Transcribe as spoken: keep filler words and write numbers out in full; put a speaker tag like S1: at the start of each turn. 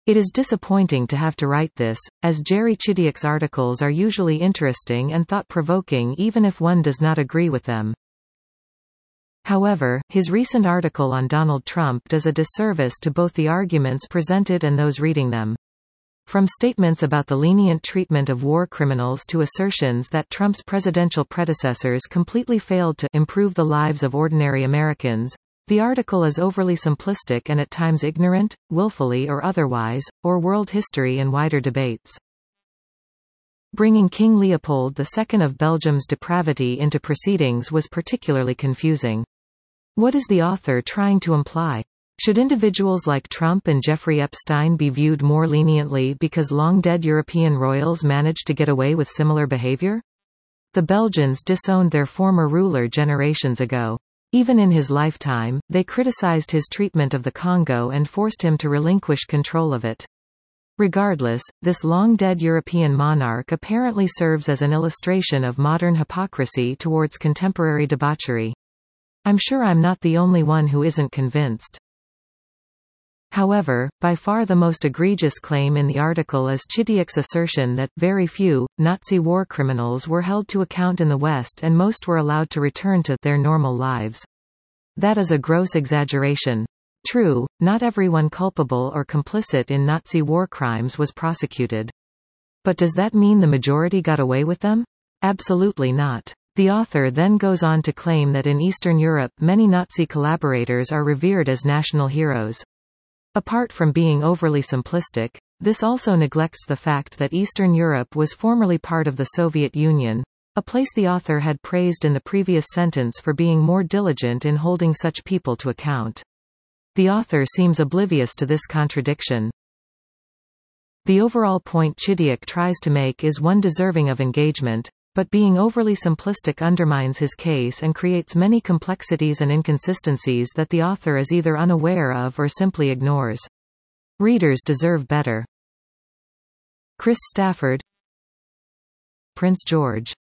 S1: It is disappointing to have to write this, as Jerry Chidiac's articles are usually interesting and thought-provoking even if one does not agree with them. However, his recent article on Donald Trump does a disservice to both the arguments presented and those reading them. From statements about the lenient treatment of war criminals to assertions that Trump's presidential predecessors completely failed to improve the lives of ordinary Americans, the article is overly simplistic and at times ignorant, willfully or otherwise, or world history and wider debates. Bringing King Leopold the Second of Belgium's depravity into proceedings was particularly confusing. What is the author trying to imply? Should individuals like Trump and Jeffrey Epstein be viewed more leniently because long-dead European royals managed to get away with similar behavior? The Belgians disowned their former ruler generations ago. Even in his lifetime, they criticized his treatment of the Congo and forced him to relinquish control of it. Regardless, this long-dead European monarch apparently serves as an illustration of modern hypocrisy towards contemporary debauchery. I'm sure I'm not the only one who isn't convinced. However, by far the most egregious claim in the article is Chidiac's assertion that very few Nazi war criminals were held to account in the West and most were allowed to return to their normal lives. That is a gross exaggeration. True, not everyone culpable or complicit in Nazi war crimes was prosecuted. But does that mean the majority got away with them? Absolutely not. The author then goes on to claim that in Eastern Europe many Nazi collaborators are revered as national heroes. Apart from being overly simplistic, this also neglects the fact that Eastern Europe was formerly part of the Soviet Union, a place the author had praised in the previous sentence for being more diligent in holding such people to account. The author seems oblivious to this contradiction. The overall point Chidiac tries to make is one deserving of engagement, but being overly simplistic undermines his case and creates many complexities and inconsistencies that the author is either unaware of or simply ignores. Readers deserve better. Chris Stafford, Prince George.